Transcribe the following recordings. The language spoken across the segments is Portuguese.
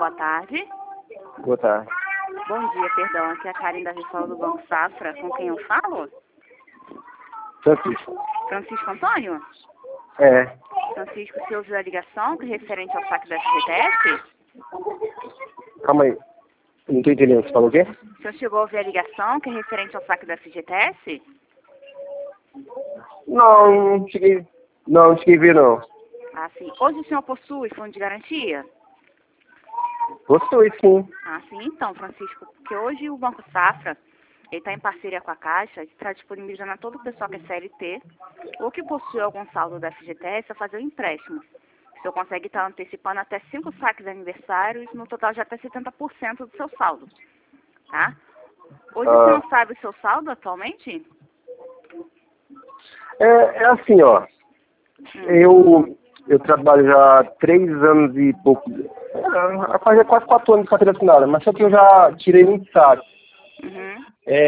boa tarde. Boa tarde. Bom dia, perdão. Aqui é a Karen da Ressol do Banco Safra. Com quem eu falo? Francisco. Francisco Antônio? É. Francisco, você ouviu a ligação que referente ao saque da FGTS? Calma aí. Não tô entendendo. Você falou o quê? O senhor chegou a ouvir a ligação que é referente ao saque da FGTS? Não cheguei. Não cheguei a ver, não. Ah, sim. Hoje o senhor possui fundo de garantia? Possui, sim. Ah, sim. Então, Francisco, porque hoje o Banco Safra ele está em parceria com a Caixa e está disponibilizando a todo o pessoal que é CLT ou que possui algum saldo da FGTS a fazer um empréstimo. O senhor consegue estar antecipando até 5 saques aniversários, no total já até 70% do seu saldo. Tá? Hoje o senhor sabe o seu saldo atualmente? É assim, ó. Eu trabalho já há 3 anos e pouco. Faz quase 4 anos de carteira assinada, mas só que eu já tirei muito saque. Uhum.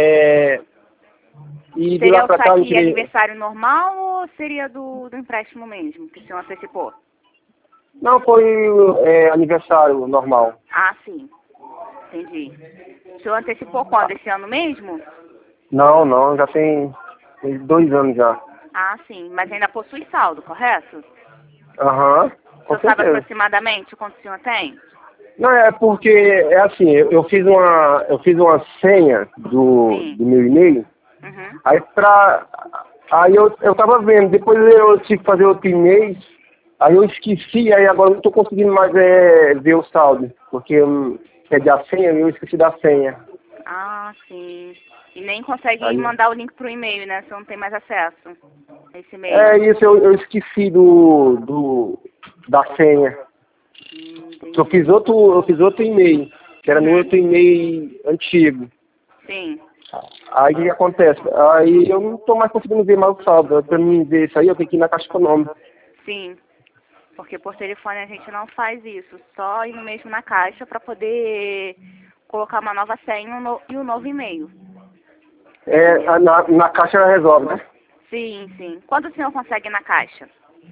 E de Seria lá o pra cá eu não saque tirei. aniversário normal ou seria do empréstimo mesmo, que o senhor antecipou? Não, foi aniversário normal. Ah, sim. Entendi. O senhor antecipou quando? Esse ano mesmo? Não, já tem 2 anos já. Ah, sim. Mas ainda possui saldo, correto? Aham, O com senhor sabe certeza. aproximadamente quanto o senhor tem? Não, é porque, é assim, eu fiz uma senha do Sim. meu e-mail, Uhum. aí eu tava vendo, depois eu tive que fazer outro e-mail, aí eu esqueci, aí agora eu não tô conseguindo mais ver o saldo, porque perdi a senha e eu esqueci da senha. Ah, sim. E nem consegue Aí, mandar o link pro e-mail, né? Você não tem mais acesso a esse e-mail. é isso, eu esqueci da senha. Eu Entendi. fiz outro e-mail, que era no outro e-mail antigo. Sim. Aí o que acontece? Aí eu não tô mais conseguindo ver mais o saldo. Pra mim ver isso aí, eu tenho que ir na Caixa Econômica. Sim. Porque por telefone a gente não faz isso. Só indo mesmo na caixa para poder colocar uma nova senha e um novo e-mail. Na Caixa resolve, né? Sim, sim. Quando o senhor consegue ir na caixa?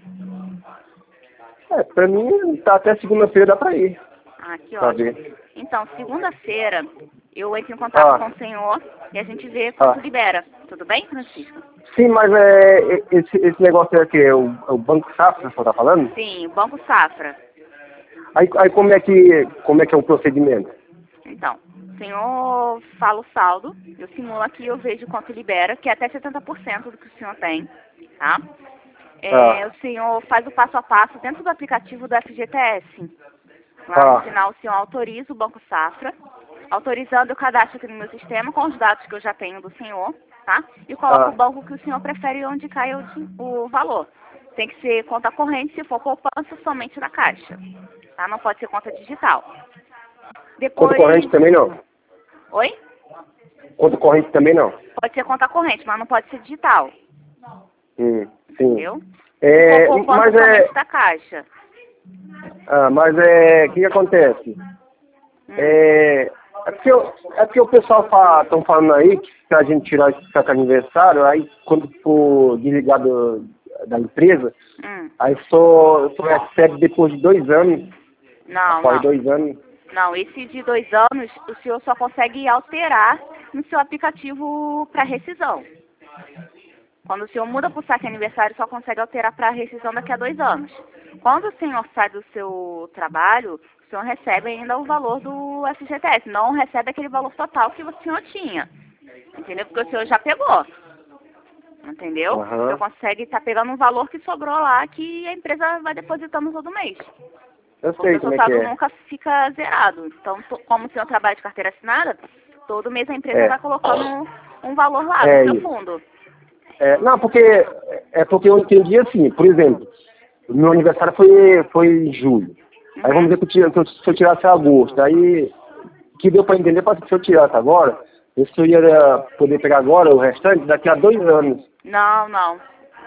Pra mim, tá até segunda-feira dá pra ir. Ah, que Pra ótimo. ver. Então, segunda-feira, eu entro em contato com o senhor e a gente vê quanto libera. Tudo bem, Francisco? Sim, mas esse negócio aqui é o Banco Safra, você tá falando? Sim, o Banco Safra. Aí como é que é o procedimento? Então, o senhor fala o saldo, eu simulo aqui, eu vejo quanto libera, que é até 70% do que o senhor tem, tá? O senhor faz o passo a passo dentro do aplicativo do FGTS. Lá no final, o senhor autoriza o Banco Safra, autorizando o cadastro aqui no meu sistema com os dados que eu já tenho do senhor, tá? E coloca o banco que o senhor prefere e onde cai o valor. Tem que ser conta corrente, se for poupança, somente na caixa, tá? Não pode ser conta digital. Depois... Conta corrente também não? Oi? Conta corrente também não? Pode ser conta corrente, mas não pode ser digital. Sim. Entendeu? Se for poupança, Mas somente da caixa. mas o que acontece? É porque o pessoal estão falando aí que se a gente tirar esse saque aniversário, aí quando for desligado da empresa, aí só recebe depois de 2 anos. Não, Após não. 2 anos. Não, esse de 2 anos, o senhor só consegue alterar no seu aplicativo para rescisão. Quando o senhor muda para o saque aniversário, só consegue alterar para rescisão daqui a 2 anos. Quando o senhor sai do seu trabalho, o senhor recebe ainda o valor do FGTS. Não recebe aquele valor total que o senhor tinha. Entendeu? Porque o senhor já pegou. Entendeu? O senhor consegue estar pegando um valor que sobrou lá que a empresa vai depositando todo mês. Eu Porque sei o seu como é que saldo é. nunca fica zerado. Então, como o senhor trabalha de carteira assinada, todo mês a empresa vai colocando um valor lá no seu fundo. Não, porque eu entendi assim, por exemplo, o meu aniversário foi em julho. Aí vamos dizer que se eu tirasse agosto, aí que deu para entender, se eu tirasse agora, eu ia poder pegar agora o restante daqui a 2 anos. Não, não.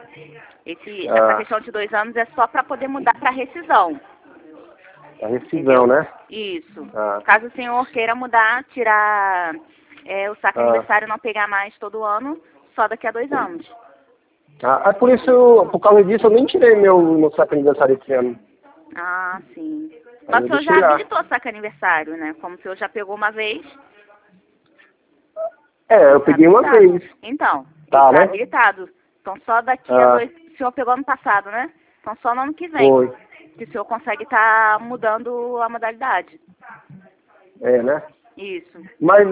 Essa questão de 2 anos é só para poder mudar para rescisão. A rescisão, né? Isso. Caso o senhor queira mudar, tirar o saque aniversário e não pegar mais todo ano, só daqui a 2 anos. Por causa disso, eu nem tirei meu saque aniversário esse ano. Ah, sim. Mas Aí o eu senhor já deixei lá. habilitou saque aniversário, né? Como o senhor já pegou uma vez, Eu peguei uma habilitado. vez. Então, Tá, ele tá né? habilitado. Então só daqui a Ah, 2... O senhor pegou ano passado, né? Então só no ano que vem foi. que o senhor consegue estar mudando a modalidade. Né? Isso. Mas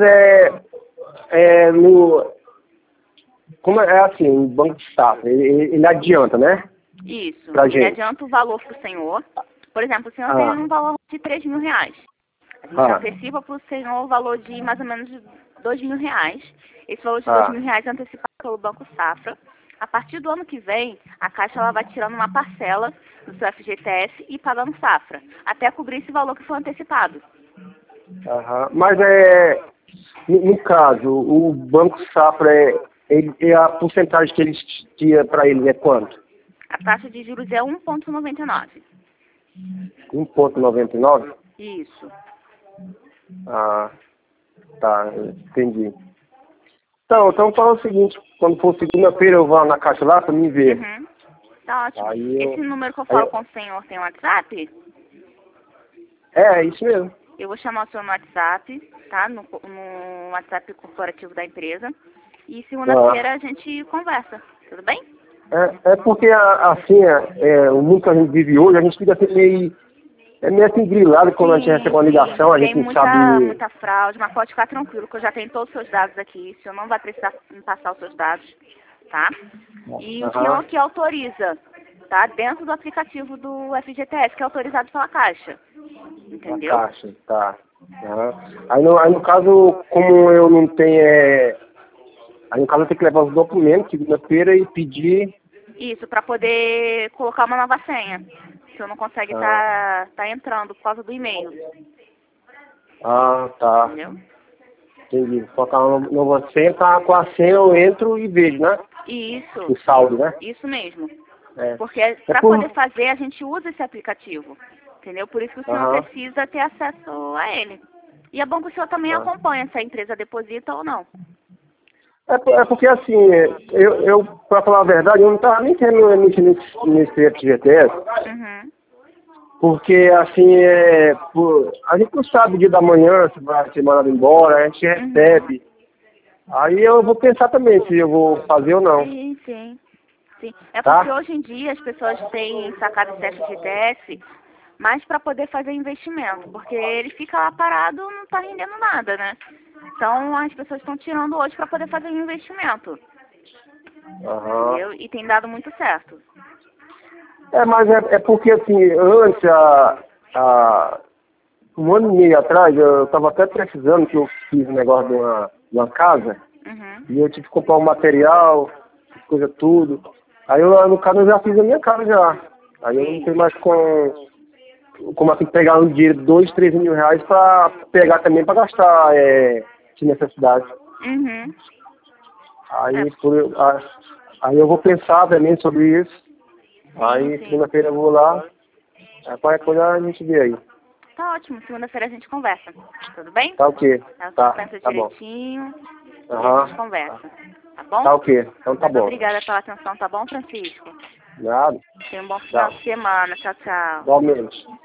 como é assim, o Banco Safra, ele adianta, né? Isso. Pra Ele gente. adianta o valor para o senhor. Por exemplo, o senhor tem Ah, um valor de R$ 3.000. A gente antecipa para o senhor o valor de mais ou menos R$ 2.000. Esse valor de R$ 2.000 é antecipado pelo Banco Safra. A partir do ano que vem, a Caixa ela vai tirando uma parcela do seu FGTS e pagando Safra, até cobrir esse valor que foi antecipado. Mas no caso, o Banco Safra, a porcentagem que eles tinham para eles é quanto? A taxa de juros é 1,99. 1,99? Isso. Ah, tá, entendi. Então fala o seguinte, quando for segunda-feira eu vou na Caixa lá para me ver. Uhum. Tá ótimo. Aí Esse número que eu falo com o senhor tem WhatsApp? É isso mesmo. Eu vou chamar o senhor no WhatsApp, tá? No WhatsApp corporativo da empresa. E segunda-feira a gente conversa. Tudo bem? Porque, assim, o mundo que a gente vive hoje, a gente fica assim meio assim grilado quando a gente recebe uma ligação, a gente Tem não sabe... muita fraude, mas pode ficar tranquilo que eu já tenho todos os seus dados aqui. O senhor não vai precisar me passar os seus dados, tá? E o senhor que autoriza, tá? Dentro do aplicativo do FGTS, que é autorizado pela Caixa. Entendeu? A Caixa, tá. Aí no caso, como eu não tenho... Aí no caso eu tenho que levar os documentos segunda-feira e pedir... Isso, para poder colocar uma nova senha. O senhor não consegue tá entrando por causa do e-mail. Tá. Entendeu? Entendi. Colocar uma nova senha, tá, com a senha eu entro e vejo, né? Isso. O saldo, né? Isso mesmo. É. Porque para poder fazer, a gente usa esse aplicativo. Entendeu? Por isso que o senhor precisa ter acesso a ele. E é bom que o senhor também acompanhe se a empresa deposita ou não. Porque assim, eu para falar a verdade, eu não estava nem querendo mexer nesse FGTS. Uhum. Porque assim, a gente não sabe o dia da manhã se vai ser mandado embora, a gente recebe. Aí eu vou pensar também se eu vou fazer ou não. Sim. É porque hoje em dia as pessoas têm sacado esse FGTS mais para poder fazer investimento, porque ele fica lá parado, não está rendendo nada, né? Então as pessoas estão tirando hoje para poder fazer um investimento. Entendeu? E tem dado muito certo. Mas é porque assim, antes, um ano e meio atrás, eu estava até precisando que eu fiz um negócio de uma casa, e eu tive que comprar um material, coisa tudo. Aí no caso eu já fiz a minha casa já. Aí eu não tenho mais como assim pegar um dinheiro de 2, 3 mil reais para pegar também para gastar de necessidade. Aí eu vou pensar também sobre isso. Aí segunda-feira eu vou lá. Aí qualquer coisa a gente vê aí. Tá ótimo, segunda-feira a gente conversa. Tudo bem? Tá ok. Tá, pensa direitinho e a gente conversa. Tá bom? Tá ok. Então tá bom. Obrigada pela atenção, tá bom, Francisco? Nada. Tenha um bom final de semana. Tchau, tchau. Igualmente.